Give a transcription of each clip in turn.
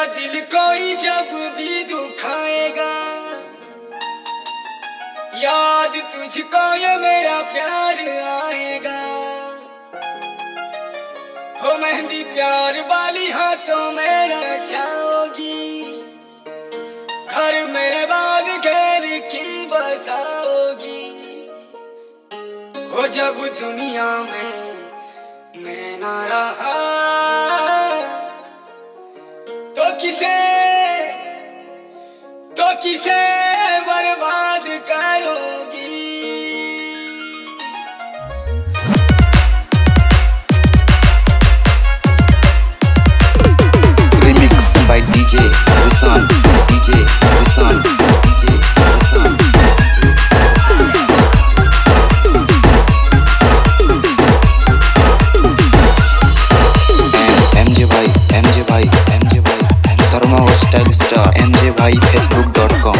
दिल कोई जब भी दुखाएगा, याद तुझको ये मेरा प्यार आएगा। हो मेहंदी प्यार वाली हाथों में रचाओगी, घर मेरे बाद घर की बसाओगी। हो जब दुनिया में मैं ना रहा तो किसे बर्बाद करोगी। Remix by DJ Visan, DJ Visan, DJ Visan, and MJ Bhai, Dharma Style Star, MJ Bhai, Facebook.com.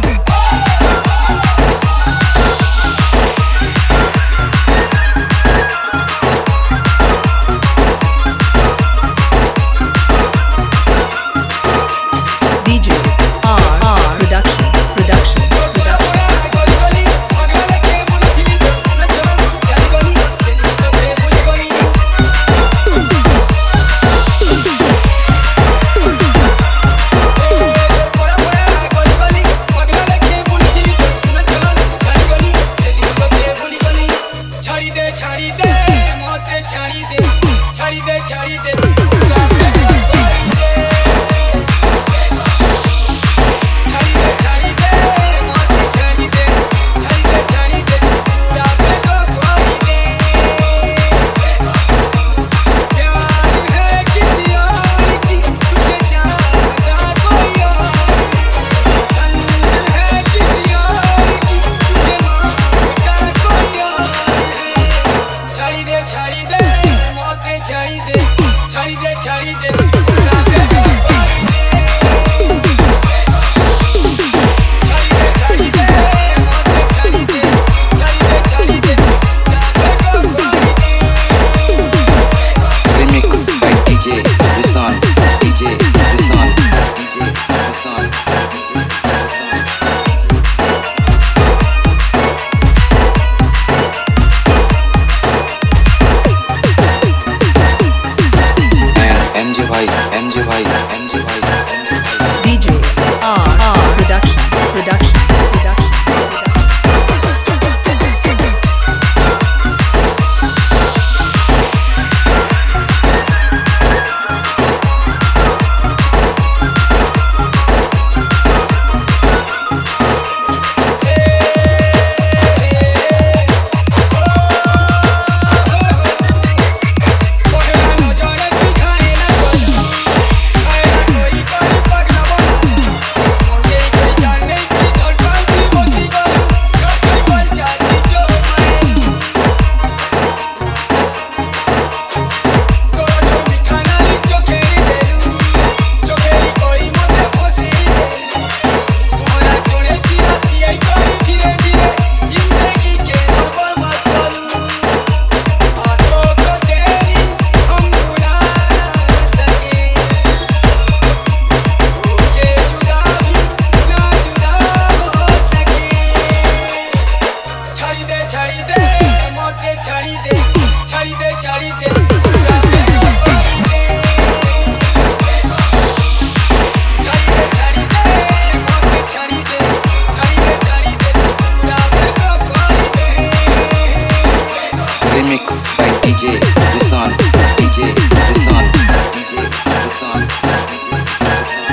Remix by DJ Visan, DJ Visan, DJ Visan, DJ Visan.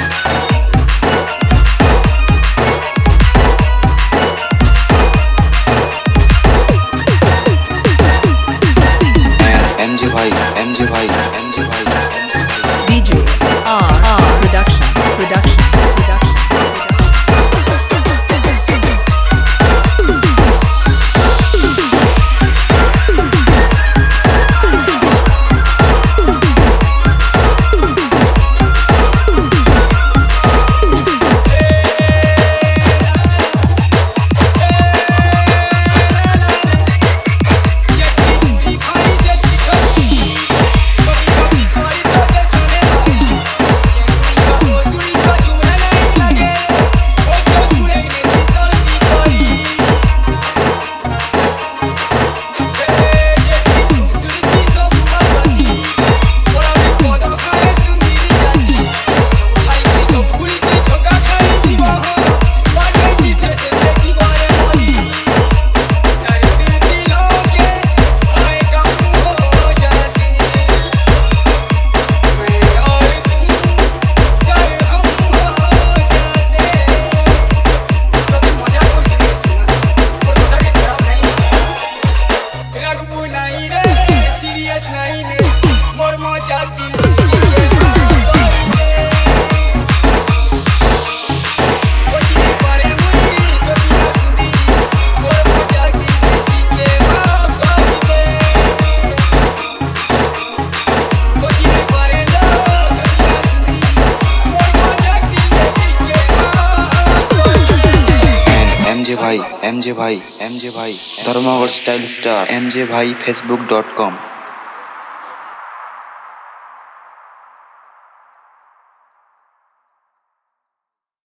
And MJ Bhai, DJ Production. भाई धर्मावर style star MJ भाई facebook.com।